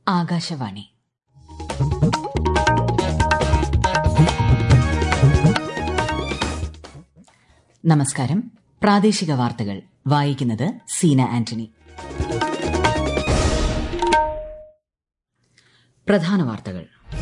ആകാശവാണി. നമസ്കാരം. പ്രാദേശിക വാർത്തകൾ വായിക്കുന്നത് സീന ആന്റണി. പ്രധാന വാർത്തകൾ.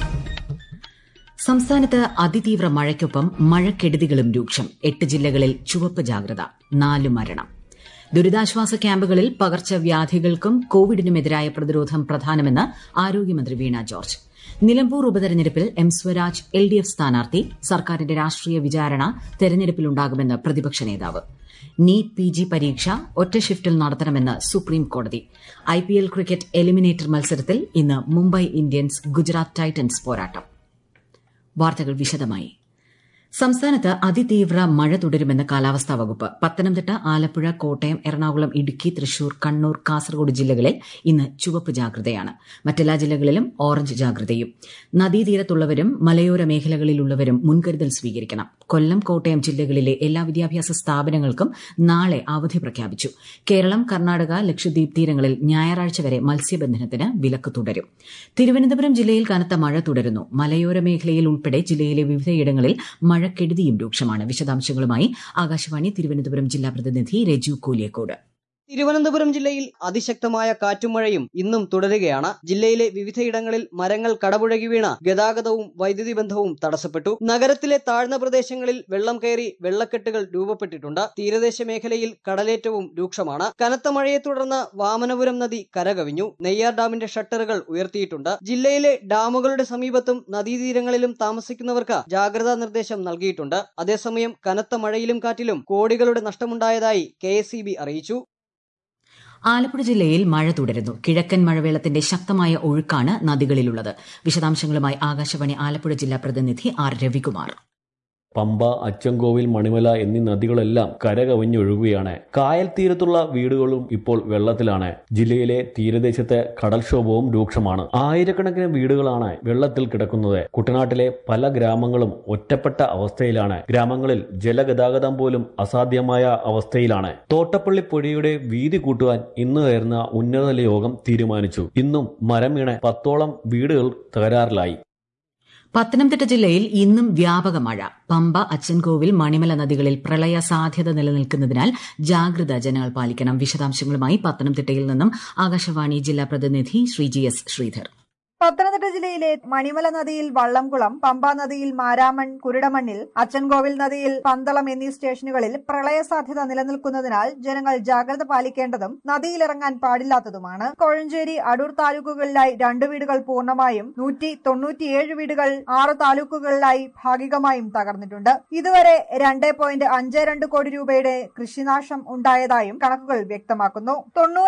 സംസ്ഥാനത്ത് അതിതീവ്ര മഴയ്ക്കൊപ്പം മഴക്കെടുതികളും രൂക്ഷം. 8 ജില്ലകളിൽ ചുവപ്പ് ജാഗ്രത. 4 മരണം. ദുരിതാശ്വാസ ക്യാമ്പുകളിൽ പകർച്ചവ്യാധികൾക്കും കോവിഡിനുമെതിരായ പ്രതിരോധം പ്രധാനമെന്ന് ആരോഗ്യമന്ത്രി വീണ ജോർജ്. നിലമ്പൂർ ഉപതെരഞ്ഞെടുപ്പിൽ എം സ്വരാജ് LDF സ്ഥാനാർത്ഥി. സർക്കാരിന്റെ രാഷ്ട്രീയ വിചാരണ തെരഞ്ഞെടുപ്പിലുണ്ടാകുമെന്ന് പ്രതിപക്ഷ നേതാവ്. നീറ്റ് PG പരീക്ഷ ഒറ്റ ഷിഫ്റ്റിൽ നടത്തണമെന്ന് സുപ്രീംകോടതി. IPL ക്രിക്കറ്റ് എലിമിനേറ്റർ മത്സരത്തിൽ ഇന്ന് മുംബൈ ഇന്ത്യൻസ് ഗുജറാത്ത് ടൈറ്റൻസ് പോരാട്ടം. വാർത്തകൾ വിശദമായി. സംസ്ഥാനത്ത് അതിതീവ്ര മഴ തുടരുമെന്ന് കാലാവസ്ഥാ വകുപ്പ്. പത്തനംതിട്ട, ആലപ്പുഴ, കോട്ടയം, എറണാകുളം, ഇടുക്കി, തൃശൂർ, കണ്ണൂർ, കാസർഗോഡ് ജില്ലകളിൽ ഇന്ന് ചുവപ്പ് ജാഗ്രതയാണ്. മറ്റെല്ലാ ജില്ലകളിലും ഓറഞ്ച് ജാഗ്രതയും. നദീതീരത്തുള്ളവരും മലയോര മേഖലകളിലുള്ളവരും മുൻകരുതൽ സ്വീകരിക്കണം. കൊല്ലം, കോട്ടയം ജില്ലകളിലെ എല്ലാ വിദ്യാഭ്യാസ സ്ഥാപനങ്ങൾക്കും നാളെ അവധി പ്രഖ്യാപിച്ചു. കേരളം, കർണാടക, ലക്ഷദ്വീപ് തീരങ്ങളിൽ ഞായറാഴ്ച വരെ മത്സ്യബന്ധനത്തിന് വിലക്ക് തുടരും. തിരുവനന്തപുരം ജില്ലയിൽ കനത്ത മഴ തുടരുന്നു. മലയോര മേഖലയിൽ ഉൾപ്പെടെ ജില്ലയിലെ വിവിധയിടങ്ങളിൽ മഴക്കെടുതിയും രൂക്ഷമാണ്. വിശദാംശങ്ങളുമായി ആകാശവാണി തിരുവനന്തപുരം ജില്ലാ പ്രതിനിധി രജു കൂലിയക്കോട്. തിരുവനന്തപുരം ജില്ലയിൽ അതിശക്തമായ കാറ്റും മഴയും ഇന്നും തുടരുകയാണ്. ജില്ലയിലെ വിവിധയിടങ്ങളിൽ മരങ്ങൾ കടപുഴകി വീണ ഗതാഗതവും വൈദ്യുതി ബന്ധവും തടസ്സപ്പെട്ടു. നഗരത്തിലെ താഴ്ന്ന പ്രദേശങ്ങളിൽ വെള്ളം കയറി വെള്ളക്കെട്ടുകൾ രൂപപ്പെട്ടിട്ടുണ്ട്. തീരദേശ മേഖലയിൽ കടലേറ്റവും രൂക്ഷമാണ്. കനത്ത മഴയെ തുടർന്ന് വാമനപുരം നദി കരകവിഞ്ഞു. നെയ്യാർ ഡാമിന്റെ ഷട്ടറുകൾ ഉയർത്തിയിട്ടുണ്ട്. ജില്ലയിലെ ഡാമുകളുടെ സമീപത്തും നദീതീരങ്ങളിലും താമസിക്കുന്നവർക്ക് ജാഗ്രതാ നിർദ്ദേശം നൽകിയിട്ടുണ്ട്. അതേസമയം കനത്ത മഴയിലും കാറ്റിലും കോടികളുടെ നഷ്ടമുണ്ടായതായി KSEB അറിയിച്ചു. ആലപ്പുഴ ജില്ലയിൽ മഴ തുടരുന്നു. കിഴക്കൻ മഴവെള്ളത്തിന്റെ ശക്തമായ ഒഴുക്കാണ് നദികളിലുള്ളത്. വിശദാംശങ്ങളുമായി ആകാശവാണി ആലപ്പുഴ ജില്ലാ പ്രതിനിധി R രവികുമാർ. പമ്പ, അച്ചൻകോവിൽ, മണിമല എന്നീ നദികളെല്ലാം കരകവിഞ്ഞൊഴുകുകയാണ്. കായൽ തീരത്തുള്ള വീടുകളും ഇപ്പോൾ വെള്ളത്തിലാണ്. ജില്ലയിലെ തീരദേശത്തെ കടൽക്ഷോഭവും രൂക്ഷമാണ്. ആയിരക്കണക്കിന് വീടുകളാണ് വെള്ളത്തിൽ കിടക്കുന്നത്. കുട്ടനാട്ടിലെ പല ഗ്രാമങ്ങളും ഒറ്റപ്പെട്ട അവസ്ഥയിലാണ്. ഗ്രാമങ്ങളിൽ ജലഗതാഗതം പോലും അസാധ്യമായ അവസ്ഥയിലാണ്. തോട്ടപ്പള്ളി പുഴയുടെ വീതി കൂട്ടുവാൻ ഇന്ന് ചേർന്ന ഉന്നതതല യോഗം തീരുമാനിച്ചു. ഇന്നും മരം വീണ് 10ഓളം വീടുകൾ തകരാറിലായി. പത്തനംതിട്ട ജില്ലയിൽ ഇന്നും വ്യാപക മഴ. പമ്പ, അച്ചൻകോവിൽ, മണിമല നദികളിൽ പ്രളയ സാധ്യത നിലനിൽക്കുന്നതിനാൽ ജാഗ്രത ജനങ്ങൾ പാലിക്കണം. വിശദാംശങ്ങളുമായി പത്തനംതിട്ടയിൽ നിന്നും ആകാശവാണി ജില്ലാ പ്രതിനിധി GS ശ്രീധർ. പത്തനംതിട്ട ജില്ലയിലെ മണിമല നദിയിൽ വള്ളംകുളം, പമ്പാ നദിയിൽ മാരാമൺ, കുരുടമണ്ണിൽ, അച്ചൻകോവിൽ നദിയിൽ പന്തളം എന്നീ സ്റ്റേഷനുകളിൽ പ്രളയ സാധ്യത നിലനിൽക്കുന്നതിനാൽ ജനങ്ങൾ ജാഗ്രത പാലിക്കേണ്ടതും നദിയിലിറങ്ങാൻ പാടില്ലാത്തതുമാണ്. കോഴഞ്ചേരി, അടൂർ താലൂക്കുകളിലായി 2 വീടുകൾ പൂർണ്ണമായും 197 വീടുകൾ 6 താലൂക്കുകളിലായി ഭാഗികമായും തകർന്നിട്ടുണ്ട്. ഇതുവരെ 2.52 കോടി രൂപയുടെ കൃഷിനാശം ഉണ്ടായതായും കണക്കുകൾ വ്യക്തമാക്കുന്നു.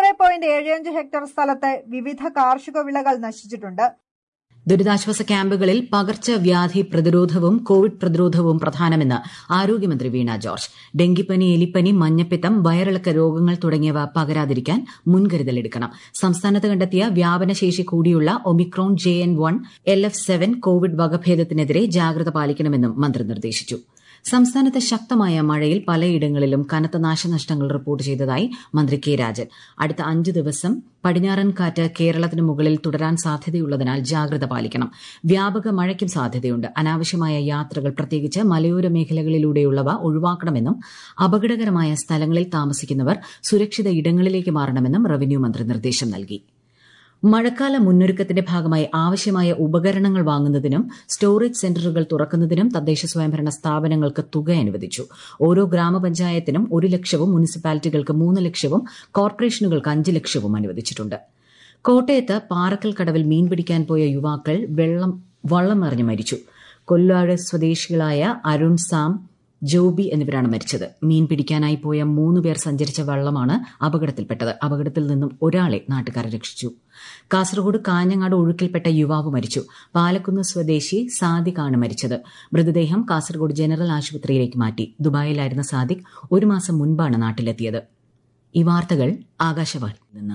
90.75 ഹെക്ടർ സ്ഥലത്ത് വിവിധ കാർഷിക വിളകൾ നശിച്ചിട്ടുണ്ട്. ദുരിതാശ്വാസ ക്യാമ്പുകളിൽ പകർച്ചവ്യാധി പ്രതിരോധവും കോവിഡ് പ്രതിരോധവും പ്രധാനമെന്ന് ആരോഗ്യമന്ത്രി വീണ ജോർജ്. ഡെങ്കിപ്പനി, എലിപ്പനി, മഞ്ഞപ്പിത്തം, വയറിളക്ക രോഗങ്ങൾ തുടങ്ങിയവ പകരാതിരിക്കാൻ മുൻകരുതലെടുക്കണം. സംസ്ഥാനത്ത് കണ്ടെത്തിയ വ്യാപനശേഷി കൂടിയുള്ള ഒമിക്രോൺ JN.1 LF7 കോവിഡ് വകഭേദത്തിനെതിരെ ജാഗ്രത പാലിക്കണമെന്നും മന്ത്രി നിർദ്ദേശിച്ചു. സംസ്ഥാനത്ത് ശക്തമായ മഴയിൽ പലയിടങ്ങളിലും കനത്ത നാശനഷ്ടങ്ങൾ റിപ്പോർട്ട് ചെയ്തതായി മന്ത്രി K രാജൻ. അടുത്ത 5 ദിവസം പടിഞ്ഞാറൻ കാറ്റ് കേരളത്തിന് മുകളിൽ തുടരാൻ സാധ്യതയുള്ളതിനാൽ ജാഗ്രത പാലിക്കണം. വ്യാപക മഴയ്ക്കും സാധ്യതയുണ്ട്. അനാവശ്യമായ യാത്രകൾ, പ്രത്യേകിച്ച് മലയോര മേഖലകളിലൂടെയുള്ളവ ഒഴിവാക്കണമെന്നും അപകടകരമായ സ്ഥലങ്ങളിൽ താമസിക്കുന്നവർ സുരക്ഷിത ഇടങ്ങളിലേക്ക് മാറണമെന്നും റവന്യൂ മന്ത്രി നിർദ്ദേശം നൽകി. മഴക്കാല മുന്നൊരുക്കത്തിന്റെ ഭാഗമായി ആവശ്യമായ ഉപകരണങ്ങൾ വാങ്ങുന്നതിനും സ്റ്റോറേജ് സെന്ററുകൾ തുറക്കുന്നതിനും തദ്ദേശ സ്വയംഭരണ സ്ഥാപനങ്ങൾക്ക് തുക അനുവദിച്ചു. ഓരോ ഗ്രാമപഞ്ചായത്തിനും 1 ലക്ഷവും മുനിസിപ്പാലിറ്റികൾക്ക് 3 ലക്ഷവും കോർപ്പറേഷനുകൾക്ക് 5 ലക്ഷവും അനുവദിച്ചിട്ടുണ്ട്. കോട്ടയത്ത് പാറക്കൽ കടവിൽ മീൻ പിടിക്കാൻ പോയ യുവാക്കൾ വള്ളം മറിഞ്ഞ് മരിച്ചു. കൊല്ലാട് സ്വദേശികളായ അരുൺ, സാം, ജോബി എന്നിവരാണ് മരിച്ചത്. മീൻ പിടിക്കാനായി പോയ 3 പേർ സഞ്ചരിച്ച വള്ളമാണ് അപകടത്തിൽപ്പെട്ടത്. അപകടത്തിൽ നിന്നും ഒരാളെ നാട്ടുകാർ രക്ഷിച്ചു. കാസർഗോഡ് കാഞ്ഞങ്ങാട് ഒഴുക്കിൽപ്പെട്ട യുവാവ് മരിച്ചു. പാലക്കുന്ന് സ്വദേശി സാദിഖാണ് മരിച്ചത്. മൃതദേഹം കാസർഗോഡ് ജനറൽ ആശുപത്രിയിലേക്ക് മാറ്റി. ദുബായിലായിരുന്ന സാദിഖ് 1 മാസം മുൻപാണ് നാട്ടിലെത്തിയത്. ഈ വാർത്തകൾ ആകാശവാണിയിൽ നിന്ന്.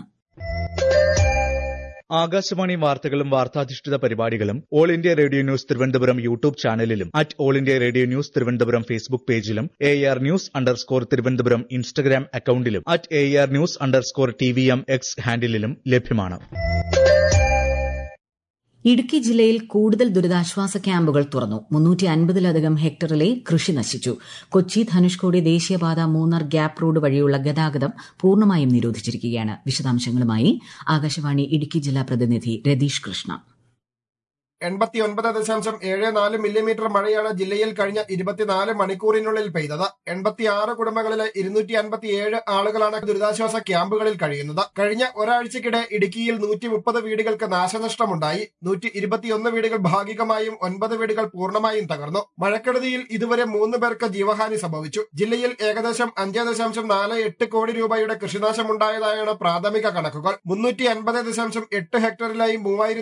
ആകാശവാണി വാർത്തകളും വാർത്താധിഷ്ഠിത പരിപാടികളും All India Radio News Thiruvananthapuram YouTube ചാനലിലും @all India Radio News Thiruvananthapuram Facebook പേജിലും AR News_ തിരുവനന്തപുരം ഇൻസ്റ്റഗ്രാം അക്കൌണ്ടിലും @AR News_TVM X ഹാൻഡിലും ലഭ്യമാണ്. ഇടുക്കി ജില്ലയിൽ കൂടുതൽ ദുരിതാശ്വാസ ക്യാമ്പുകൾ തുറന്നു. 350-ലധികം ഹെക്ടറിലെ കൃഷി നശിച്ചു. കൊച്ചി ധനുഷ്കോടി ദേശീയപാത മൂന്നാർ ഗ്യാപ് റോഡ് വഴിയുള്ള ഗതാഗതം പൂർണ്ണമായും നിരോധിച്ചിരിക്കുകയാണ്. വിശദാംശങ്ങളുമായി ആകാശവാണി ഇടുക്കി ജില്ലാ പ്രതിനിധി രതീഷ് കൃഷ്ണ. 89.74 മില്ലിമീറ്റർ മഴയാണ് ജില്ലയിൽ കഴിഞ്ഞ 24 മണിക്കൂറിനുള്ളിൽ പെയ്തത്. 86 കുടുംബങ്ങളിലെ 257 ആളുകളാണ് ദുരിതാശ്വാസ ക്യാമ്പുകളിൽ കഴിയുന്നത്. കഴിഞ്ഞ ഒരാഴ്ചക്കിടെ ഇടുക്കിയിൽ 130 വീടുകൾക്ക് നാശനഷ്ടമുണ്ടായി. 121 വീടുകൾ ഭാഗികമായും 9 വീടുകൾ പൂർണ്ണമായും തകർന്നു. മഴക്കെടുതിയിൽ ഇതുവരെ 3 പേർക്ക് ജീവഹാനി സംഭവിച്ചു. ജില്ലയിൽ ഏകദേശം 5.48 കോടി രൂപയുടെ കൃഷിനാശമുണ്ടായതായാണ് പ്രാഥമിക കണക്കുകൾ. 350.8 ഹെക്ടറിലായി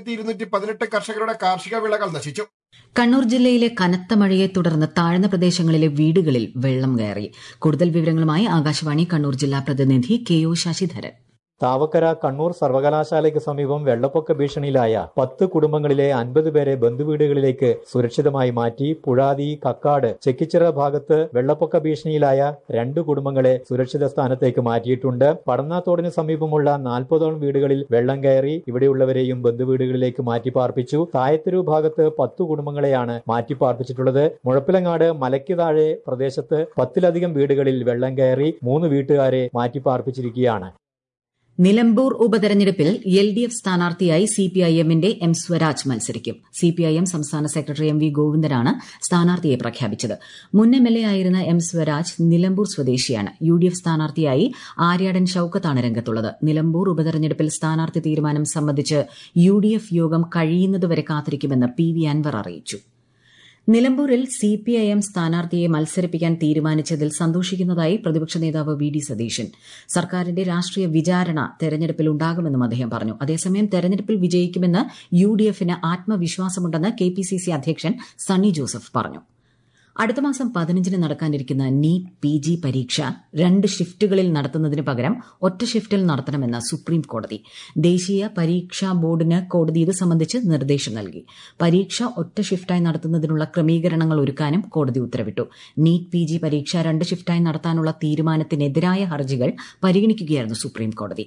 3218 കർഷകരുടെ കാർഷിക വിളകൾ നശിച്ചു. കണ്ണൂർ ജില്ലയിലെ കനത്ത മഴയെ തുടർന്ന് താഴ്ന്ന പ്രദേശങ്ങളിലെ വീടുകളിൽ വെള്ളം കയറി. കൂടുതൽ വിവരങ്ങളുമായി ആകാശവാണി കണ്ണൂർ ജില്ലാ പ്രതിനിധി കെ.ഒ. ശശിധരൻ. താവക്കര കണ്ണൂർ സർവകലാശാലയ്ക്ക് സമീപം വെള്ളപ്പൊക്ക ഭീഷണിയിലായ 10 കുടുംബങ്ങളിലെ 50 പേരെ ബന്ധുവീടുകളിലേക്ക് സുരക്ഷിതമായി മാറ്റി. പുഴാതി, കക്കാട്, ചെക്കിച്ചിറ ഭാഗത്ത് വെള്ളപ്പൊക്ക ഭീഷണിയിലായ 2 കുടുംബങ്ങളെ സുരക്ഷിത സ്ഥാനത്തേക്ക് മാറ്റിയിട്ടുണ്ട്. പടന്നാത്തോടിന് സമീപമുള്ള 40ഓളം വീടുകളിൽ വെള്ളം കയറി. ഇവിടെയുള്ളവരെയും ബന്ധുവീടുകളിലേക്ക് മാറ്റിപ്പാർപ്പിച്ചു. തായത്തരു ഭാഗത്ത് 10 കുടുംബങ്ങളെയാണ് മാറ്റിപ്പാർപ്പിച്ചിട്ടുള്ളത്. മുഴപ്പിലങ്ങാട് മലയ്ക്ക് താഴെ പ്രദേശത്ത് 10ലധികം വീടുകളിൽ വെള്ളം കയറി. 3 വീട്ടുകാരെ മാറ്റിപ്പാർപ്പിച്ചിരിക്കുകയാണ്. നിലമ്പൂർ ഉപതെരഞ്ഞെടുപ്പിൽ എൽഡിഎഫ് സ്ഥാനാർത്ഥിയായി സിപിഐഎമ്മിന്റെ എം സ്വരാജ് മത്സരിക്കും. സിപിഐഎം സംസ്ഥാന സെക്രട്ടറി എം വി ഗോവിന്ദനാണ് സ്ഥാനാർത്ഥിയെ പ്രഖ്യാപിച്ചത്. മുൻ എംഎൽഎ ആയിരുന്ന എം സ്വരാജ് നിലമ്പൂർ സ്വദേശിയാണ്. യുഡിഎഫ് സ്ഥാനാർത്ഥിയായി ആര്യാടൻ ഷൌക്കത്താണ് രംഗത്തുള്ളത്. നിലമ്പൂർ ഉപതെരഞ്ഞെടുപ്പിൽ സ്ഥാനാർത്ഥി തീരുമാനം സംബന്ധിച്ച് യുഡിഎഫ് യോഗം കഴിയുന്നതുവരെ കാത്തിരിക്കുമെന്ന് പി.വി. അൻവർ അറിയിച്ചു. നിലമ്പൂരിൽ സിപിഐഎം സ്ഥാനാർത്ഥിയെ മത്സരിപ്പിക്കാൻ തീരുമാനിച്ചതിൽ സന്തോഷിക്കുന്നതായി പ്രതിപക്ഷ നേതാവ് വി. ഡി. സതീശൻ. സർക്കാരിന്റെ രാഷ്ട്രീയ വിചാരണ തെരഞ്ഞെടുപ്പിൽ ഉണ്ടാകുമെന്നും അദ്ദേഹം പറഞ്ഞു. അതേസമയം തെരഞ്ഞെടുപ്പിൽ വിജയിക്കുമെന്ന് യുഡിഎഫിന് ആത്മവിശ്വാസമുണ്ടെന്ന് കെപിസിസി അധ്യക്ഷൻ സണ്ണി ജോസഫ് പറഞ്ഞു. അടുത്ത മാസം 15-ന് നടക്കാനിരിക്കുന്ന നീറ്റ് പിജി പരീക്ഷ 2 ഷിഫ്റ്റുകളിൽ നടത്തുന്നതിന് പകരം ഒറ്റ ഷിഫ്റ്റിൽ നടത്തണമെന്ന് സുപ്രീം കോടതി. ദേശീയ പരീക്ഷാ ബോർഡിന് കോടതി ഇത് സംബന്ധിച്ച് നിർദ്ദേശം നൽകി. പരീക്ഷ ഒറ്റ ഷിഫ്റ്റായി നടത്തുന്നതിനുള്ള ക്രമീകരണങ്ങൾ ഒരുക്കാനും കോടതി ഉത്തരവിട്ടു. നീറ്റ് പിജി പരീക്ഷ 2 ഷിഫ്റ്റായി നടത്താനുള്ള തീരുമാനത്തിനെതിരായ ഹർജികൾ പരിഗണിക്കുകയായിരുന്നു സുപ്രീം കോടതി.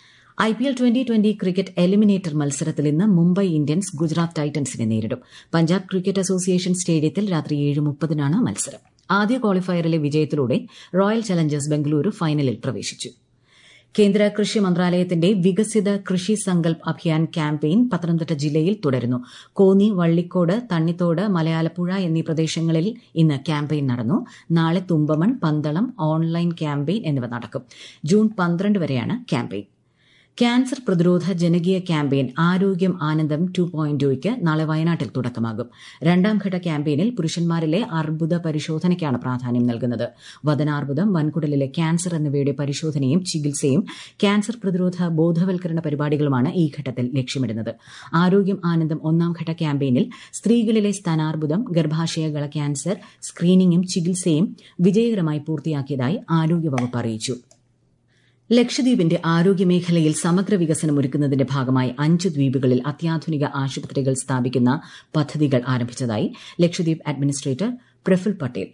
IPL 2020 ക്രിക്കറ്റ് എലിമിനേറ്റർ മത്സരത്തിൽ ഇന്ന് മുംബൈ ഇന്ത്യൻസ് ഗുജറാത്ത് ടൈറ്റൻസിനെ നേരിടും. പഞ്ചാബ് ക്രിക്കറ്റ് അസോസിയേഷൻ സ്റ്റേഡിയത്തിൽ രാത്രി 7:30-നാണ് മത്സരം. ആദ്യ ക്വാളിഫയറിലെ വിജയത്തിലൂടെ റോയൽ ചലഞ്ചേഴ്സ് ബംഗളൂരു ഫൈനലിൽ പ്രവേശിച്ചു. കേന്ദ്ര കൃഷി മന്ത്രാലയത്തിന്റെ വികസിത കൃഷി സങ്കൽപ് അഭിയാൻ ക്യാമ്പയിൻ പത്തനംതിട്ട ജില്ലയിൽ തുടരുന്നു. കോന്നി, വള്ളിക്കോട്, തണ്ണിത്തോട്, മലയാലപ്പുഴ എന്നീ പ്രദേശങ്ങളിൽ ഇന്ന് ക്യാമ്പയിൻ നടന്നു. നാളെ തുമ്പമൺ, പന്തളം ഓൺലൈൻ ക്യാമ്പയിൻ എന്നിവ നടക്കും. ജൂൺ 12 വരെയാണ് ക്യാമ്പയിൻ. ക്യാൻസർ പ്രതിരോധ ജനകീയ ക്യാമ്പയിൻ ആരോഗ്യം ആനന്ദം 2.0യ്ക്ക് നാളെ വയനാട്ടിൽ തുടക്കമാകും. 2ാംഘട്ട ക്യാമ്പയിനിൽ പുരുഷന്മാരിലെ അർബുദ പരിശോധനയ്ക്കാണ് പ്രാധാന്യം നൽകുന്നത്. വദനാർബുദം, വൻകുടലിലെ ക്യാൻസർ എന്നിവയുടെ പരിശോധനയും ചികിത്സയും ക്യാൻസർ പ്രതിരോധ ബോധവൽക്കരണ പരിപാടികളുമാണ് ഈ ഘട്ടത്തിൽ ലക്ഷ്യമിടുന്നത്. ആരോഗ്യം ആനന്ദം 1ാംഘട്ട ക്യാമ്പയിനിൽ സ്ത്രീകളിലെ സ്തനാർബുദം, ഗർഭാശയഗള ക്യാൻസർ സ്ക്രീനിംഗും ചികിത്സയും വിജയകരമായി പൂർത്തിയാക്കിയതായി ആരോഗ്യവകുപ്പ് അറിയിച്ചു. ലക്ഷദ്വീപിന്റെ ആരോഗ്യമേഖലയിൽ സമഗ്ര വികസനം ഒരുക്കുന്നതിന്റെ ഭാഗമായി 5 ദ്വീപുകളിൽ അത്യാധുനിക ആശുപത്രികൾ സ്ഥാപിക്കുന്ന പദ്ധതികൾ ആരംഭിച്ചതായി ലക്ഷദ്വീപ് അഡ്മിനിസ്ട്രേറ്റർ പ്രഫുൽ പട്ടേൽ.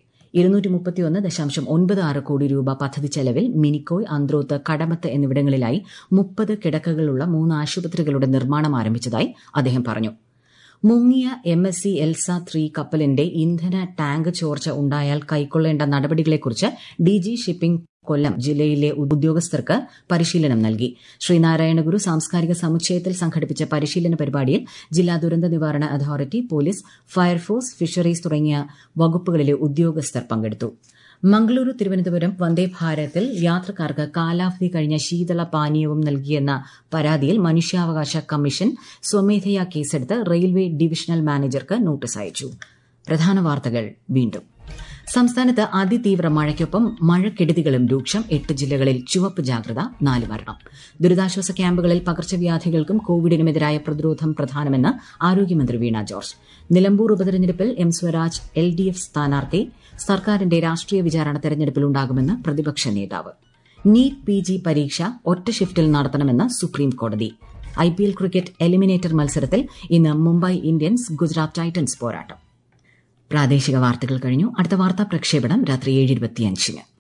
231.96 കോടി രൂപ പദ്ധതി ചെലവിൽ മിനിക്കോയ്, അന്ത്രോത്ത്, കടമത്ത് എന്നിവിടങ്ങളിലായി 30 കിടക്കകളുള്ള 3 ആശുപത്രികളുടെ നിർമ്മാണം ആരംഭിച്ചതായി അദ്ദേഹം പറഞ്ഞു. മുങ്ങിയ MSC എൽസ 3 കപ്പലിന്റെ ഇന്ധന ടാങ്ക് ചോർച്ച ഉണ്ടായാൽ കൈക്കൊള്ളേണ്ട നടപടികളെക്കുറിച്ച് DG ഷിപ്പിംഗ് കൊല്ലം ജില്ലയിലെ ഉദ്യോഗസ്ഥർക്ക് പരിശീലനം നൽകി. ശ്രീനാരായണഗുരു സാംസ്കാരിക സമുച്ചയത്തിൽ സംഘടിപ്പിച്ച പരിശീലന പരിപാടിയിൽ ജില്ലാ ദുരന്ത നിവാരണ അതോറിറ്റി, പോലീസ്, ഫയർഫോഴ്സ്, ഫിഷറീസ് തുടങ്ങിയ വകുപ്പുകളിലെ ഉദ്യോഗസ്ഥർ പങ്കെടുത്തു. മംഗളൂരു തിരുവനന്തപുരം വന്ദേ ഭാരതിൽ യാത്രക്കാർക്ക് കാലാവധി കഴിഞ്ഞ ശീതള പാനീയവും നൽകിയെന്ന പരാതിയിൽ മനുഷ്യാവകാശ കമ്മീഷൻ സ്വമേധയാ കേസെടുത്ത് റെയിൽവേ ഡിവിഷണൽ മാനേജർക്ക് നോട്ടീസ് അയച്ചു. പ്രധാന വാർത്തകൾ വീണ്ടും. സംസ്ഥാനത്ത് അതിതീവ്ര മഴയ്ക്കൊപ്പം മഴക്കെടുതികളും രൂക്ഷം. 8 ജില്ലകളിൽ ചുവപ്പ് ജാഗ്രത, 4 മരണം. ദുരിതാശ്വാസ ക്യാമ്പുകളിൽ പകർച്ചവ്യാധികൾക്കും കോവിഡിനുമെതിരായ പ്രതിരോധം പ്രധാനമെന്ന് ആരോഗ്യമന്ത്രി വീണ ജോർജ്. നിലമ്പൂർ ഉപതെരഞ്ഞെടുപ്പിൽ എം സ്വരാജ് LDF സ്ഥാനാർത്ഥി. സർക്കാരിന്റെ രാഷ്ട്രീയ വിചാരണ തെരഞ്ഞെടുപ്പിൽ ഉണ്ടാകുമെന്ന് പ്രതിപക്ഷ നേതാവ്. നീറ്റ് PG പരീക്ഷ ഒറ്റ ഷിഫ്റ്റിൽ നടത്തണമെന്ന് സുപ്രീം കോടതി. IPL ക്രിക്കറ്റ് എലിമിനേറ്റർ മത്സരത്തിൽ ഇന്ന് മുംബൈ ഇന്ത്യൻസ് ഗുജറാത്ത് ടൈറ്റൻസ് പോരാട്ടം. പ്രാദേശിക വാർത്തകൾ കഴിഞ്ഞു. അടുത്ത വാർത്താ പ്രക്ഷേപണം രാത്രി 7:25-ന്.